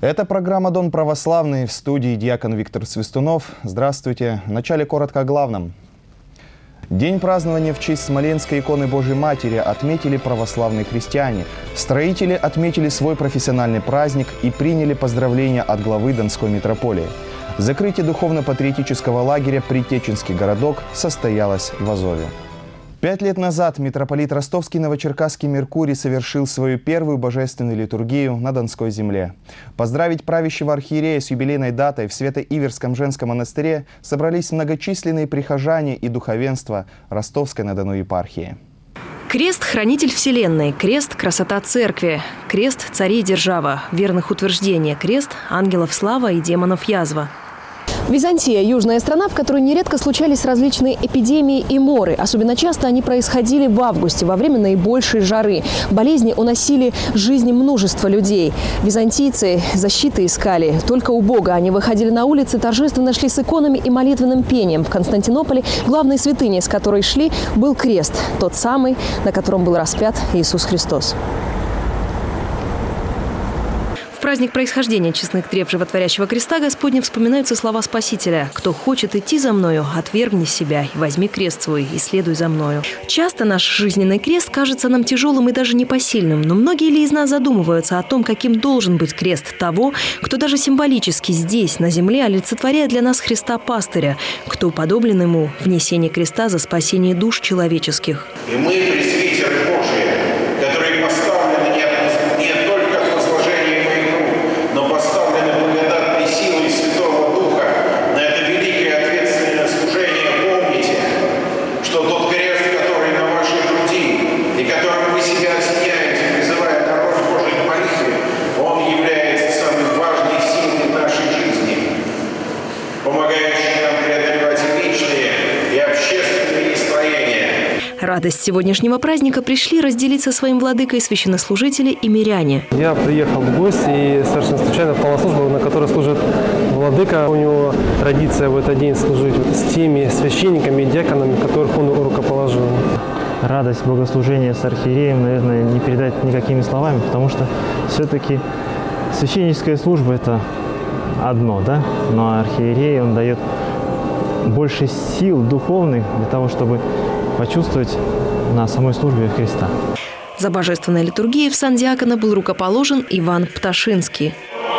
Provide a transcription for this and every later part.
Это программа «Дон православный», в студии диакон Виктор Свистунов. Здравствуйте. Вначале коротко о главном. День празднования в честь Смоленской иконы Божьей Матери отметили православные христиане. Строители отметили свой профессиональный праздник и приняли поздравления от главы Донской митрополии. Закрытие духовно-патриотического лагеря «Притеченский городок» состоялось в Азове. 5 лет назад митрополит Ростовский Новочеркасский Меркурий совершил свою первую божественную литургию на Донской земле. Поздравить правящего архиерея с юбилейной датой в Свято-Иверском женском монастыре собрались многочисленные прихожане и духовенство Ростовской-на-Дону епархии. Крест – хранитель вселенной, крест – красота церкви, крест – царей держава, верных утверждения, крест – ангелов слава и демонов язва. Византия – южная страна, в которой нередко случались различные эпидемии и моры. Особенно часто они происходили в августе, во время наибольшей жары. Болезни уносили жизни множества людей. Византийцы защиты искали. Только у Бога они выходили на улицы, торжественно шли с иконами и молитвенным пением. В Константинополе главной святыней, с которой шли, был крест. Тот самый, на котором был распят Иисус Христос. В праздник происхождения честных древ животворящего креста Господня вспоминаются слова Спасителя: «Кто хочет идти за мною, отвергни себя и возьми крест свой, и следуй за мною». Часто наш жизненный крест кажется нам тяжелым и даже непосильным, но многие ли из нас задумываются о том, каким должен быть крест того, кто даже символически здесь, на земле, олицетворяет для нас Христа-пастыря, кто уподоблен ему в несении креста за спасение душ человеческих. И мы, пресвитеры Божии, которые поставлены не только в возложении моих рук, но поставлены благодатной силой Святого Духа на это великое ответственное служение, помните, что тот крест, который на вашей груди и которым вы себя осеняете, призывая народ Божий к молитве, он является самой важной силой нашей жизни, помогающей нам преодолевать и личные, и общественные настроения. Радость сегодняшнего праздника пришли разделить со своим владыкой священнослужители и миряне. Я приехал в гости и совершенно случайно попал на службу, на которой служит владыка. У него традиция в этот день служить с теми священниками и диаконами, которых он рукоположил. Радость богослужения с архиереем, наверное, не передать никакими словами, потому что все-таки священническая служба – это одно, да? Но архиерей, он дает больше сил духовных для того, чтобы почувствовать на самой службе Христа. За божественной литургией в сан диакона был рукоположен Иван Пташинский.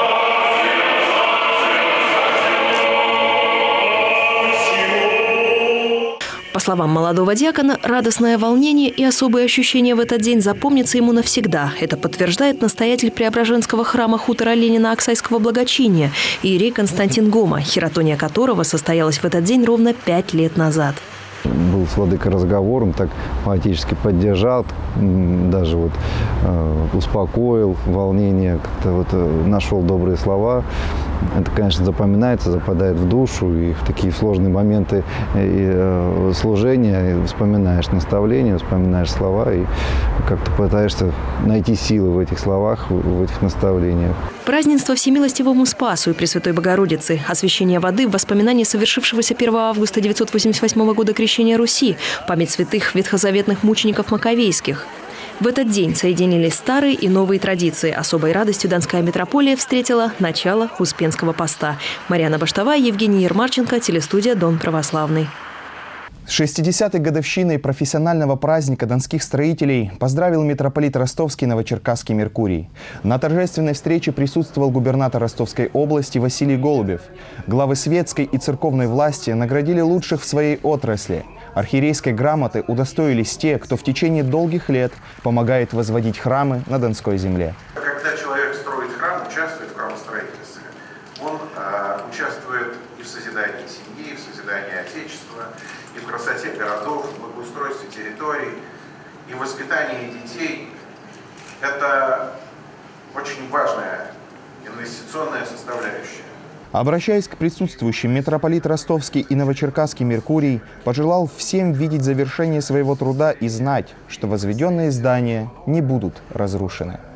По словам молодого диакона, радостное волнение и особые ощущения в этот день запомнятся ему навсегда. Это подтверждает настоятель Преображенского храма хутора Ленина Оксайского благочиния иерей Константин Гома, хератония которого состоялась в этот день ровно 5 лет назад. Был с владыкой разговор, он так поэтически поддержал, даже вот успокоил волнение, как-то вот нашел добрые слова. Это, конечно, запоминается, западает в душу, и в такие сложные моменты служения вспоминаешь наставления, вспоминаешь слова, и как-то пытаешься найти силы в этих словах, в этих наставлениях. Празднество Всемилостивому Спасу и Пресвятой Богородицы, освящение воды в воспоминании совершившегося 1 августа 988 года крещения Руси, память святых ветхозаветных мучеников маковейских. В этот день соединились старые и новые традиции. Особой радостью Донская митрополия встретила начало Успенского поста. Марьяна Баштова, Евгений Ермарченко, телестудия «Дон православный». С 60-й годовщиной профессионального праздника донских строителей поздравил митрополит Ростовский Новочеркасский Меркурий. На торжественной встрече присутствовал губернатор Ростовской области Василий Голубев. Главы светской и церковной власти наградили лучших в своей отрасли. Архиерейской грамоты удостоились те, кто в течение долгих лет помогает возводить храмы на Донской земле. Когда человек строит храм, участвует в храмостроительстве, он участвует и в созидании семьи, и в созидании Отечества, и в красоте городов, в благоустройстве территорий, и в воспитании детей. Это очень важная инвестиционная составляющая. Обращаясь к присутствующим, митрополит Ростовский и Новочеркасский Меркурий пожелал всем видеть завершение своего труда и знать, что возведенные здания не будут разрушены.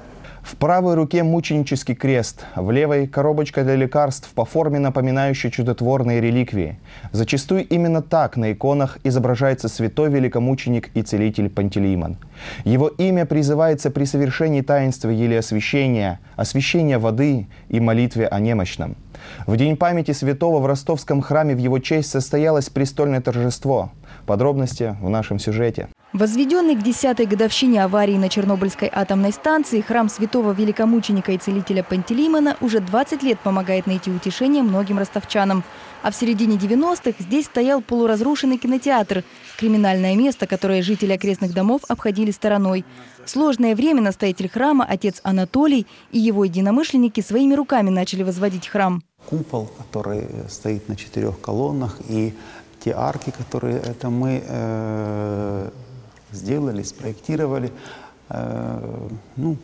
В правой руке мученический крест, в левой – коробочка для лекарств по форме, напоминающей чудотворные реликвии. Зачастую именно так на иконах изображается святой великомученик и целитель Пантелеимон. Его имя призывается при совершении таинства елеосвящения, освящения воды и молитве о немощном. В день памяти святого в ростовском храме в его честь состоялось престольное торжество. Подробности в нашем сюжете. Возведенный к 10-й годовщине аварии на Чернобыльской атомной станции, храм святого великомученика и целителя Пантелеимона уже 20 лет помогает найти утешение многим ростовчанам. А в середине 90-х здесь стоял полуразрушенный кинотеатр – криминальное место, которое жители окрестных домов обходили стороной. В сложное время настоятель храма, отец Анатолий, и его единомышленники своими руками начали возводить храм. Купол, который стоит на 4 колоннах, и те арки, которые это мы сделали, спроектировали, ну,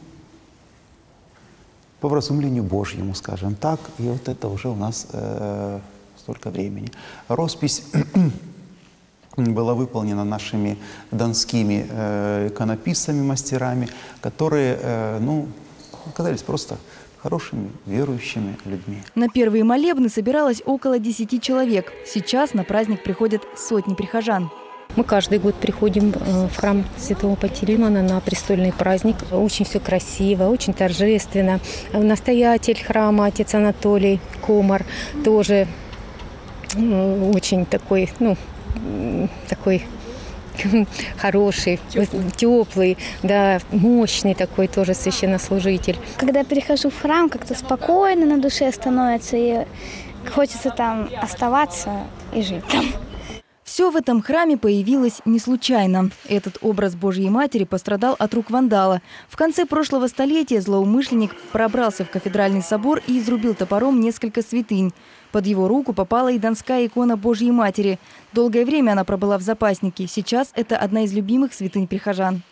по вразумлению Божьему, скажем так. И вот это уже у нас столько времени. Роспись была выполнена нашими донскими иконописцами, мастерами, которые, ну, оказались просто хорошими, верующими людьми. На первые молебны собиралось около 10 человек. Сейчас на праздник приходят сотни прихожан. Мы каждый год приходим в храм святого Пантелеимона на престольный праздник. Очень все красиво, очень торжественно. Настоятель храма, отец Анатолий Комар, тоже очень такой, ну, такой хороший, теплый, да, мощный такой тоже священнослужитель. Когда перехожу в храм, как-то спокойно на душе становится, и хочется там оставаться и жить там. Все в этом храме появилось не случайно. Этот образ Божьей Матери пострадал от рук вандала. В конце прошлого столетия злоумышленник пробрался в кафедральный собор и изрубил топором несколько святынь. Под его руку попала и донская икона Божьей Матери. Долгое время она пробыла в запаснике. Сейчас это одна из любимых святынь прихожан.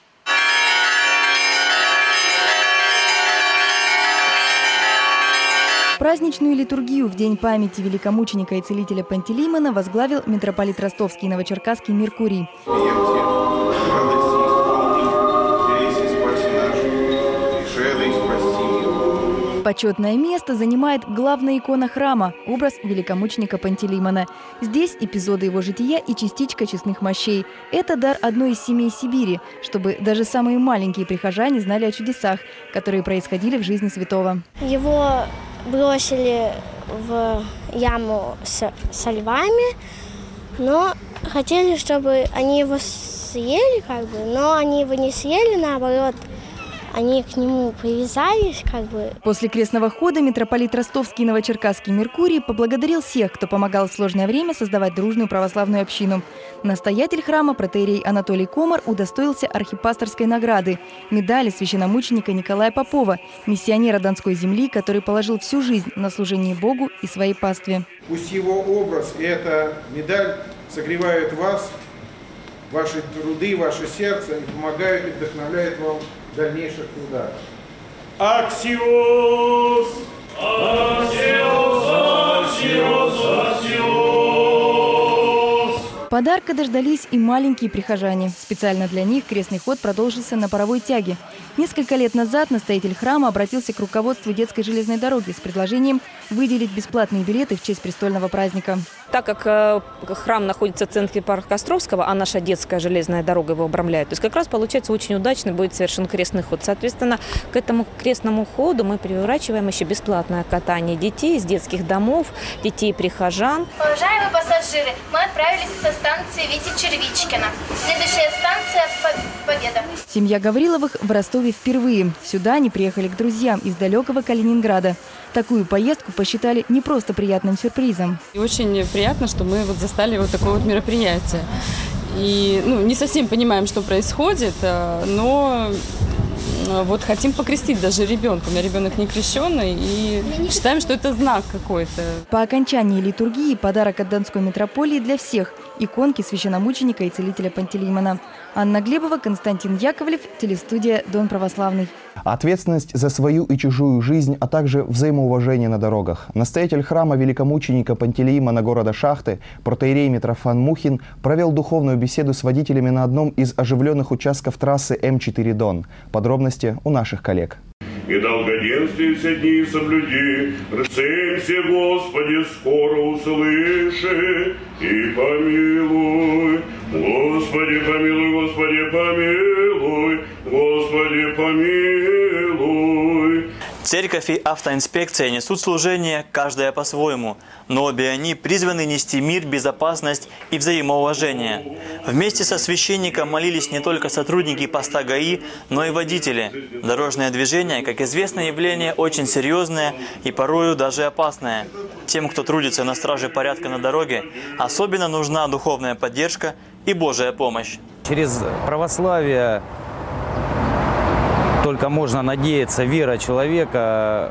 Праздничную литургию в день памяти великомученика и целителя Пантелеимона возглавил митрополит Ростовский и Новочеркасский Меркурий. Почетное место занимает главная икона храма – образ великомученика Пантелеимона. Здесь эпизоды его жития и частичка честных мощей. Это дар одной из семей Сибири, чтобы даже самые маленькие прихожане знали о чудесах, которые происходили в жизни святого. Его бросили в яму со львами, но хотели, чтобы они его съели, но они его не съели, наоборот. Они к нему привязались, После крестного хода митрополит Ростовский и Новочеркасский Меркурий поблагодарил всех, кто помогал в сложное время создавать дружную православную общину. Настоятель храма протоиерей Анатолий Комар удостоился архипасторской награды – медали священномученика Николая Попова, миссионера Донской земли, который положил всю жизнь на служение Богу и своей пастве. Пусть его образ и эта медаль согревают вас, ваши труды, ваше сердце, и помогают и вдохновляют вам в дальнейших трудах. Аксиос! Аксиос! Аксиос! Аксиос! Подарка дождались и маленькие прихожане. Специально для них крестный ход продолжился на паровой тяге. Несколько лет назад настоятель храма обратился к руководству детской железной дороги с предложением выделить бесплатные билеты в честь престольного праздника. Так как храм находится в центре парка Островского, а наша детская железная дорога его обрамляет, то есть как раз получается очень удачно будет совершен крестный ход. Соответственно, к этому крестному ходу мы приурачиваем еще бесплатное катание детей из детских домов, детей-прихожан. Уважаемые пассажиры, мы отправились со станции Вити Червичкина. Следующая станция Победа. Семья Гавриловых в Ростове впервые. Сюда они приехали к друзьям из далекого Калининграда. Такую поездку посчитали не просто приятным сюрпризом. И очень приятно, что мы застали такое мероприятие. И не совсем понимаем, что происходит, но хотим покрестить даже ребенка. У меня ребенок не крещенный, и считаем, что это знак какой-то. По окончании литургии подарок от Донской митрополии для всех – иконки священномученика и целителя Пантелеимона. Анна Глебова, Константин Яковлев, телестудия «Дон православный». Ответственность за свою и чужую жизнь, а также взаимоуважение на дорогах. Настоятель храма великомученика Пантелеимона города Шахты, протоиерей Митрофан Мухин, провел духовную беседу с водителями на одном из оживленных участков трассы М4 Дон. Подробности у наших коллег. и долгоденствие все дни соблюди. Рцемся, Господи, скоро услыши и помилуй. Господи, помилуй, Господи, помилуй, Господи, помилуй. Церковь и автоинспекция несут служение, каждая по-своему, но обе они призваны нести мир, безопасность и взаимоуважение. Вместе со священником молились не только сотрудники поста ГАИ, но и водители. Дорожное движение, как известно, явление очень серьезное и порою даже опасное. Тем, кто трудится на страже порядка на дороге, особенно нужна духовная поддержка и Божья помощь. Через православие только можно надеяться, вера человека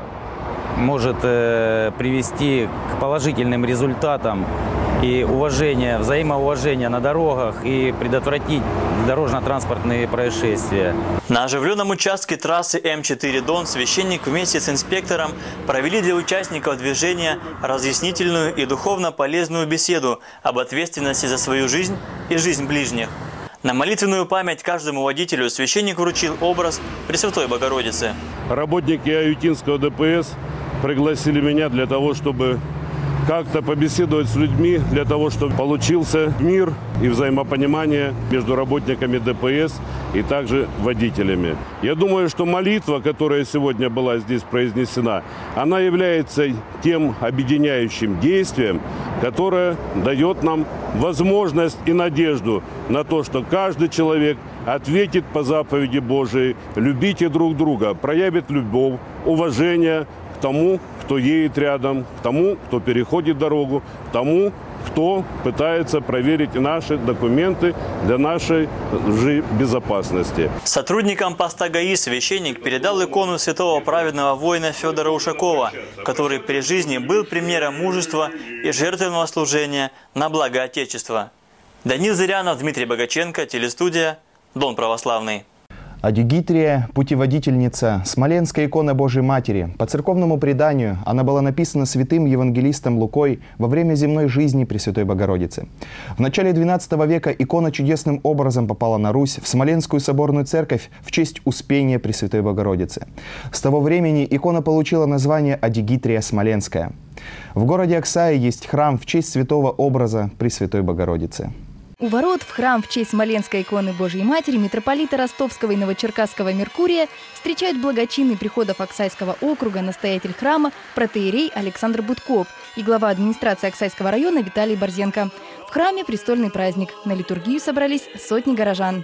может привести к положительным результатам и уважение, взаимоуважение на дорогах и предотвратить дорожно-транспортные происшествия. На оживленном участке трассы М4 Дон священник вместе с инспектором провели для участников движения разъяснительную и духовно полезную беседу об ответственности за свою жизнь и жизнь ближних. На молитвенную память каждому водителю священник вручил образ Пресвятой Богородицы. Работники Аютинского ДПС пригласили меня для того, чтобы как-то побеседовать с людьми, для того, чтобы получился мир и взаимопонимание между работниками ДПС и также водителями. Я думаю, что молитва, которая сегодня была здесь произнесена, она является тем объединяющим действием, которое дает нам возможность и надежду на то, что каждый человек ответит по заповеди Божией: любите друг друга, проявит любовь, уважение к тому, кто едет рядом, к тому, кто переходит дорогу, к тому, кто пытается проверить наши документы для нашей же безопасности. Сотрудникам поста ГАИ священник передал икону святого праведного воина Федора Ушакова, который при жизни был примером мужества и жертвенного служения на благо Отечества. Данил Зырянов, Дмитрий Богаченко, телестудия «Дон православный». Адигитрия – путеводительница, смоленская икона Божьей Матери. По церковному преданию она была написана святым евангелистом Лукой во время земной жизни Пресвятой Богородицы. В начале XII века икона чудесным образом попала на Русь, в Смоленскую соборную церковь в честь Успения Пресвятой Богородицы. С того времени икона получила название Адигитрия Смоленская. В городе Аксае есть храм в честь святого образа Пресвятой Богородицы. У ворот в храм в честь Смоленской иконы Божьей Матери митрополита Ростовского и Новочеркасского Меркурия встречают благочинный приходов Аксайского округа, настоятель храма, протоиерей Александр Будков и глава администрации Аксайского района Виталий Борзенко. В храме престольный праздник. На литургию собрались сотни горожан.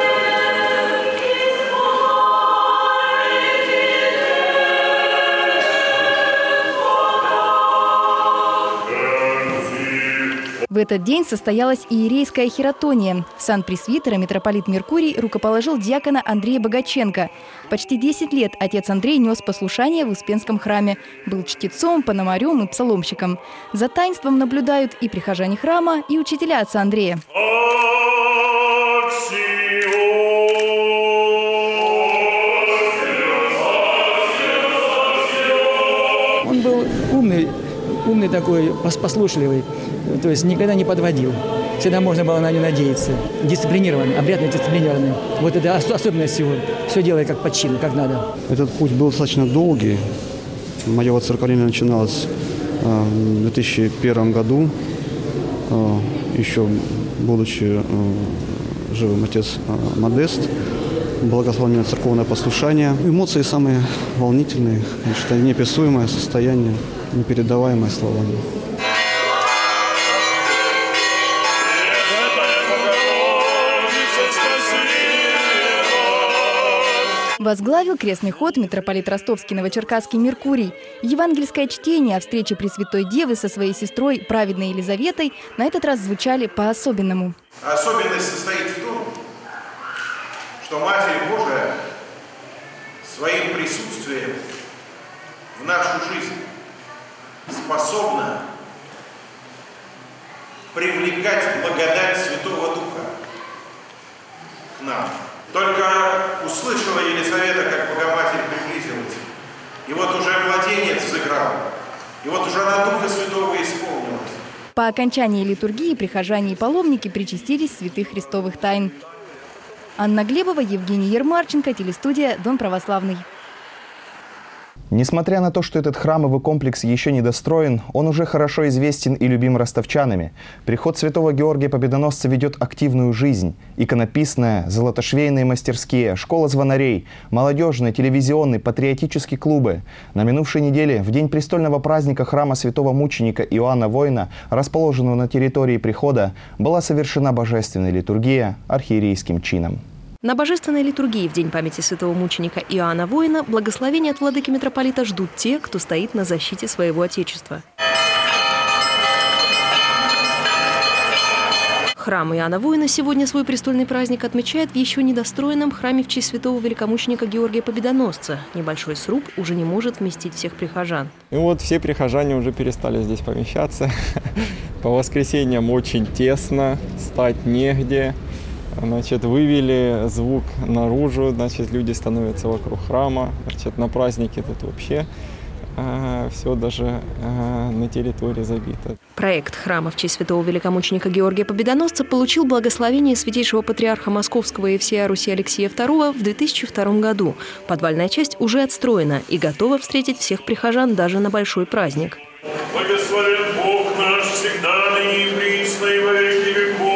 В этот день состоялась иерейская хиротония. В сан пресвитера митрополит Меркурий рукоположил диакона Андрея Богаченко. Почти 10 лет отец Андрей нес послушание в Успенском храме. Был чтецом, пономарем и псаломщиком. За таинством наблюдают и прихожане храма, и учителя отца Андрея. Он был умный такой, послушливый, то есть никогда не подводил. Всегда можно было на него надеяться. Дисциплинированный, обрядно дисциплинированный. Вот это особенность его. Все делает как по чину, как надо. Этот путь был достаточно долгий. Мое воцерковление начиналось в 2001 году. Еще будучи живым отец Модест. Благословенное церковное послушание. Эмоции самые волнительные, конечно, неописуемое состояние, непередаваемое словами. Возглавил крестный ход митрополит Ростовский Новочеркасский Меркурий. Евангельское чтение о встрече Пресвятой Девы со своей сестрой, праведной Елизаветой, на этот раз звучали по-особенному. Особенность состоит в том, что Матерь Божия своим присутствием в нашу жизнь способна привлекать благодать Святого Духа к нам. Только услышала Елизавета, как Богоматерь приблизилась, и вот уже младенец взыграл, и вот уже она Духа Святого исполнилась. По окончании литургии прихожане и паломники причастились святых христовых тайн. Анна Глебова, Евгений Ермарченко, телестудия «Дон православный». Несмотря на то, что этот храмовый комплекс еще не достроен, он уже хорошо известен и любим ростовчанами. Приход Святого Георгия Победоносца ведет активную жизнь. Иконописная, золотошвейные мастерские, школа звонарей, молодежные, телевизионные, патриотические клубы. На минувшей неделе, в день престольного праздника храма святого мученика Иоанна Воина, расположенного на территории прихода, была совершена божественная литургия архиерейским чином. На божественной литургии в день памяти святого мученика Иоанна Воина благословения от владыки митрополита ждут те, кто стоит на защите своего Отечества. Храм Иоанна Воина сегодня свой престольный праздник отмечает в еще недостроенном храме в честь святого великомученика Георгия Победоносца. Небольшой сруб уже не может вместить всех прихожан. И вот все прихожане уже перестали здесь помещаться. По воскресеньям очень тесно, стать негде. Значит, вывели звук наружу, значит, люди становятся вокруг храма. Значит, на празднике тут вообще все даже на территории забито. Проект храма в честь святого великомученика Георгия Победоносца получил благословение святейшего патриарха Московского и всея Руси Алексия II в 2002 году. Подвальная часть уже отстроена и готова встретить всех прихожан даже на большой праздник. Благословен Бог наш всегда, ныне и присно, и во веки веков.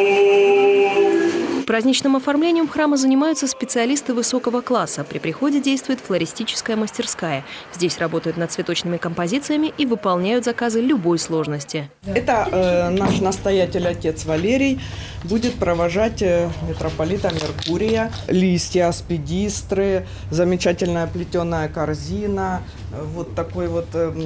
Праздничным оформлением храма занимаются специалисты высокого класса. При приходе действует флористическая мастерская. Здесь работают над цветочными композициями и выполняют заказы любой сложности. Это наш настоятель, отец Валерий, будет провожать митрополита Меркурия. Листья, аспидистры, замечательная плетеная корзина, вот такой вот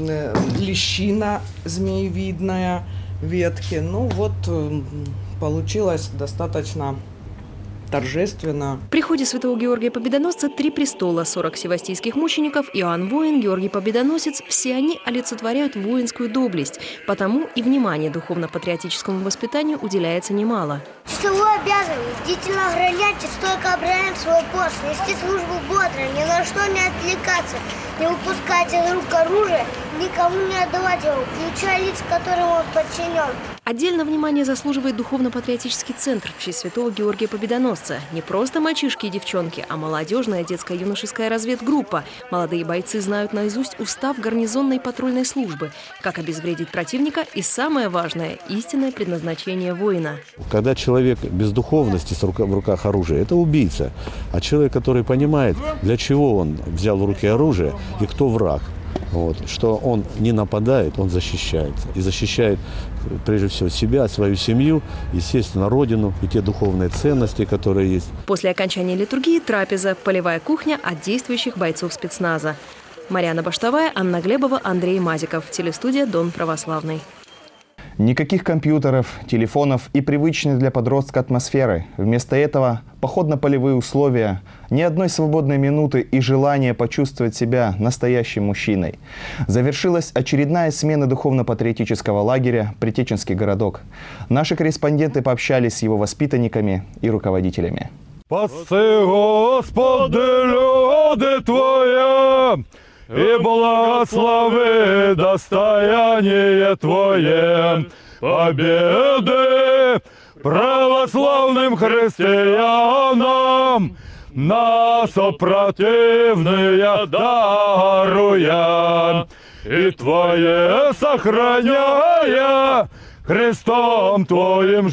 лещина змеевидная, ветки. Ну вот получилось достаточно торжественно. В приходе святого Георгия Победоносца 3 престола, 40 севастийских мучеников, Иоанн Воин, Георгий Победоносец. Все они олицетворяют воинскую доблесть. Потому и внимание духовно-патриотическому воспитанию уделяется немало. Числовую обязанность бдительно охранять и стойко оборонять свой пост, нести службу бодро, ни на что не отвлекаться, не выпускать из рук оружие, никому не отдавать его, включая лиц, которым он подчинен. Отдельно внимание заслуживает духовно-патриотический центр в честь святого Георгия Победоносца. Не просто мальчишки и девчонки, а молодежная детско-юношеская разведгруппа. Молодые бойцы знают наизусть устав гарнизонной патрульной службы, как обезвредить противника и, самое важное, истинное предназначение воина. Когда человек без духовности в руках оружия, это убийца. А человек, который понимает, для чего он взял в руки оружие и кто враг. Вот, что он не нападает, он защищается. И защищает прежде всего себя, свою семью, естественно, родину и те духовные ценности, которые есть. После окончания литургии трапеза, полевая кухня от действующих бойцов спецназа. Марьяна Баштовая, Анна Глебова, Андрей Мазиков. Телестудия «Дон Православный». Никаких компьютеров, телефонов и привычной для подростка атмосферы. Вместо этого походно-полевые условия, ни одной свободной минуты и желание почувствовать себя настоящим мужчиной. Завершилась очередная смена духовно-патриотического лагеря «Притеченский городок». Наши корреспонденты пообщались с его воспитанниками и руководителями. «Паси, Господи, люди Твоя! И благослови достояние Твое, победы православным христианам, нас противные даруя, и Твое сохраняя Христом Твоим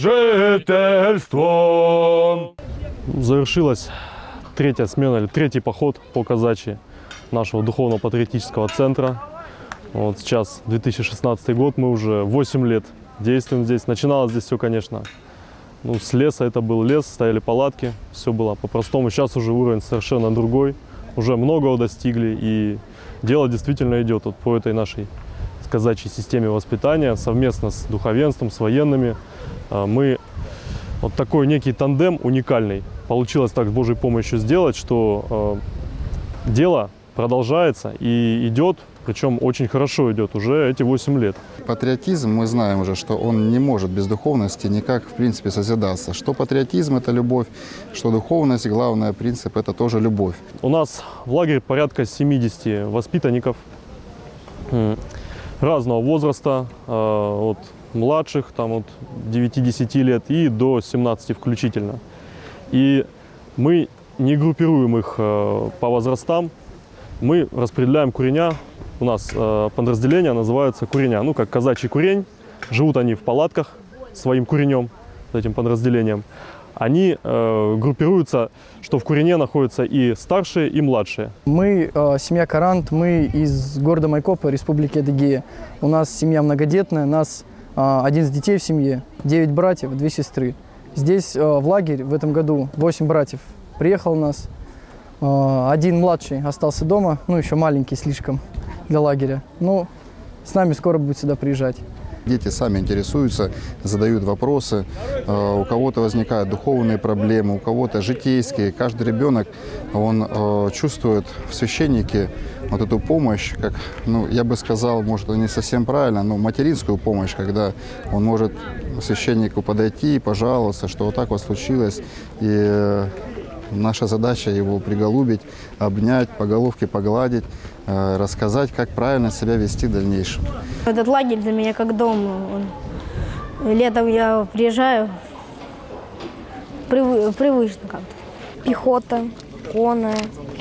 жительством». Завершилась третья смена, или третий поход по казачьи нашего духовно-патриотического центра. Вот сейчас 2016 год, мы уже 8 лет действуем здесь. Начиналось здесь все, конечно, с леса, это был лес, стояли палатки, все было по-простому. Сейчас уже уровень совершенно другой, уже многого достигли, и дело действительно идет вот по этой нашей казачьей системе воспитания, совместно с духовенством, с военными. Мы вот такой некий тандем уникальный получилось так с Божьей помощью сделать, что дело продолжается и идет, причем очень хорошо идет уже эти 8 лет. Патриотизм, мы знаем уже, что он не может без духовности никак, в принципе, созидаться. Что патриотизм – это любовь, что духовность, главный принцип – это тоже любовь. У нас в лагере порядка 70 воспитанников разного возраста, от младших, там, от 9-10 лет и до 17 включительно. И мы не группируем их по возрастам. Мы распределяем куреня. У нас подразделения называются куреня, ну как казачий курень. Живут они в палатках своим куренем, этим подразделением. Они группируются, что в курене находятся и старшие, и младшие. Мы семья Карант, мы из города Майкопа, Республики Адыгея. У нас семья многодетная, нас 11 детей в семье, 9 братьев, 2 сестры. Здесь в лагерь в этом году 8 братьев приехал у нас. Один младший остался дома, ну еще маленький слишком для лагеря. Но с нами скоро будет сюда приезжать. Дети сами интересуются, задают вопросы, у кого-то возникают духовные проблемы, у кого-то житейские. Каждый ребенок, он чувствует в священнике вот эту помощь, как, ну, я бы сказал, может, это не совсем правильно, но материнскую помощь, когда он может к священнику подойти и пожаловаться, что вот так вот случилось, и наша задача его приголубить, обнять, по головке погладить, рассказать, как правильно себя вести в дальнейшем. Этот лагерь для меня как дом. Летом я приезжаю, привычно как-то. Пехота, конная,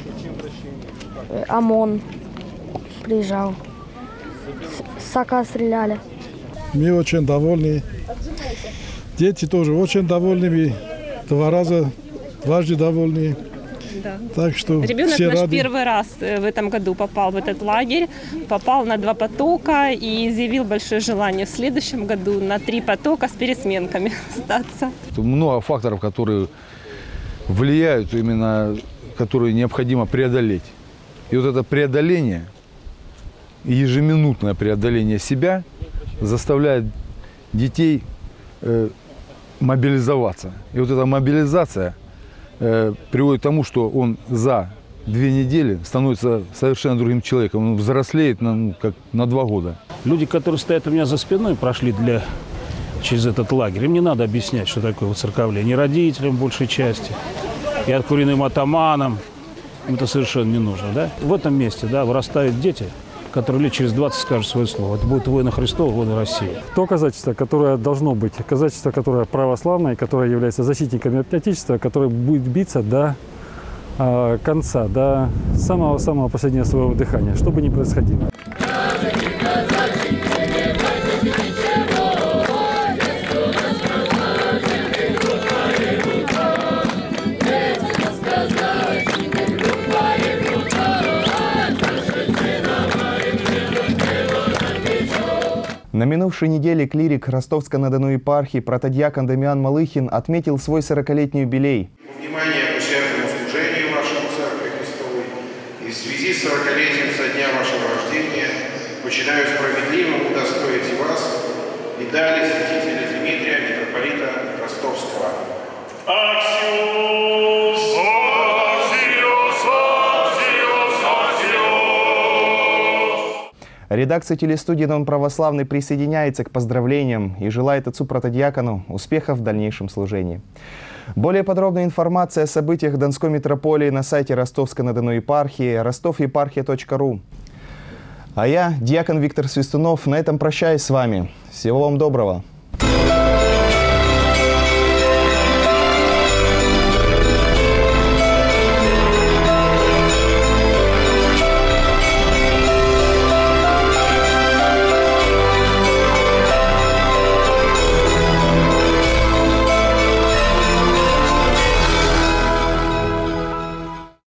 ОМОН приезжал. С САКа стреляли. Мы очень довольны. Дети тоже очень довольны. Дважды довольны. Да. Так что ребенок все наш рады. первый раз в этом году попал в этот лагерь, попал на 2 потока и изъявил большое желание в следующем году на 3 потока с пересменками остаться. Много факторов, которые влияют именно, которые необходимо преодолеть. И вот это преодоление, ежеминутное преодоление себя заставляет детей мобилизоваться. И вот эта мобилизация приводит к тому, что он за 2 недели становится совершенно другим человеком. Он взрослеет как на 2 года. Люди, которые стоят у меня за спиной, прошли через этот лагерь. Им не надо объяснять, что такое воцерковление. Ни родителям большей части, и откуренным атаманам. Им это совершенно не нужно. Да? В этом месте вырастают дети, которые лет через 20 скажут свое слово. Это будет воины Христова, воины России. То казачество, которое должно быть, казачество, которое православное, которое является защитниками Отечества, которое будет биться до конца, до самого-самого последнего своего дыхания, что бы ни происходило. На минувшей неделе клирик Ростовско-на-Дону епархии протодиакон Дамиан Малыхин отметил свой 40-летний юбилей. Внимание к усердному служению вашему Церкви Христовой и в связи с 40-летием со дня вашего рождения почитаю справедливым удостоить и вас и далее святителя Дмитрия, митрополита Ростовского. Редакция телестудии «Дон Православный» присоединяется к поздравлениям и желает отцу протодиакону успехов в дальнейшем служении. Более подробная информация о событиях Донской митрополии на сайте Ростовско-на-Дону епархии rostovyeparchia.ru. А я, диакон Виктор Свистунов, на этом прощаюсь с вами. Всего вам доброго.